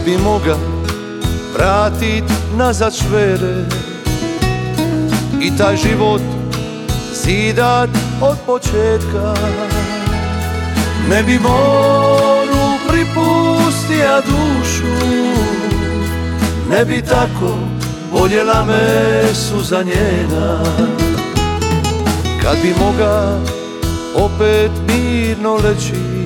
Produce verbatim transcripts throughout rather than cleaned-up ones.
bi moga vratit nazad švere i taj život zidat od početka, ne bi moru pripustija dušu, ne bi tako voljela me suza njena. Kad bi moga opet mirno leći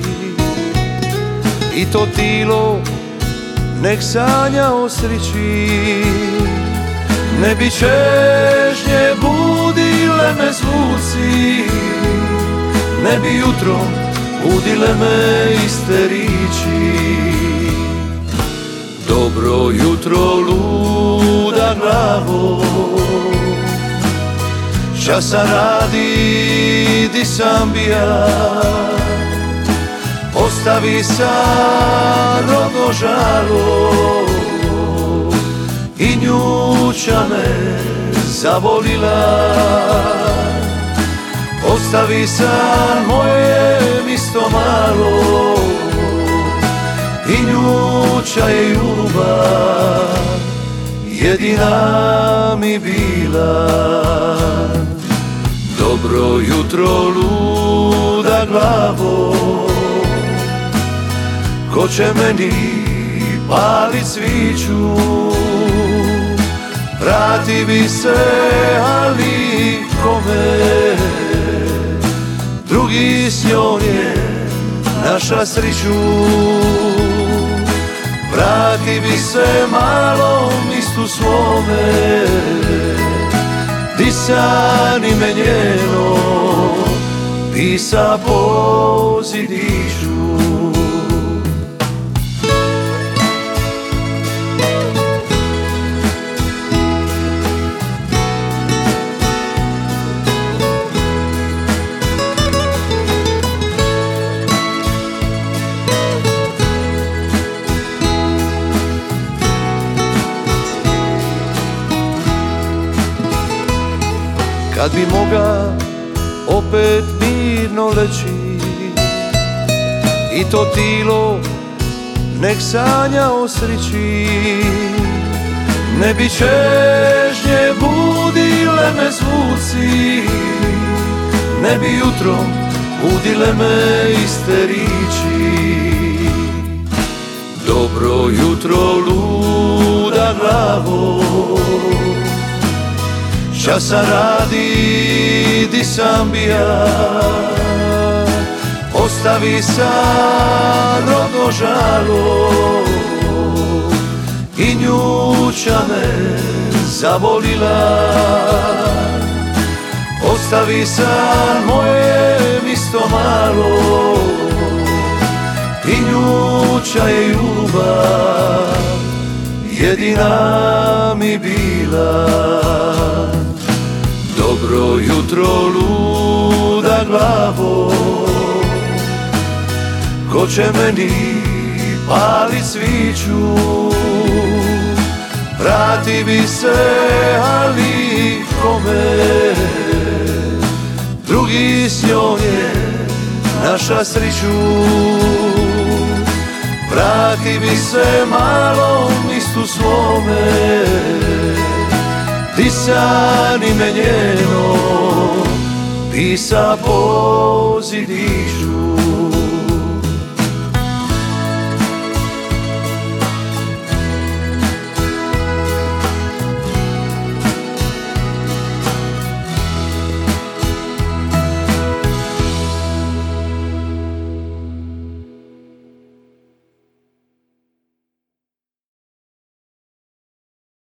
i to tilo nek sanja o srići, ne bi čežnje budile me zvuci, ne bi jutro budile me iste riči. Dobro jutro luda glavo, časa radi di sam bija, ostavi sa rodno žalo i njuća me zavolila. Ostavi san moje misto malo i njuća je ljubav jedina mi bila. Dobro jutro luda glavo, ko će meni palit sviću, vrati bi se, ali kome, drugi s njom je naša sriću. Vrati bi se malo mistu svome, di san ime njeno pisa po zidiću. Kad bi moga opet mirno leći i to tilo nek sanja o srići, ne bi čežnje budile me zvuci, ne bi jutro budile me iste riči. Dobro jutro luda glavo, časa radi di sam bija, ostavi san rodno žalo i njuća me zavolila. Ostavi san moje misto malo i njuća je ljubav jedina mi bila. Dobro jutro luda glavo, ko će meni palit sviću, vrati bi se, ali kome, drugi s njom je naša sriću. Vrati bi se malo mistu svome, di san ime njeno pisa po zidiću.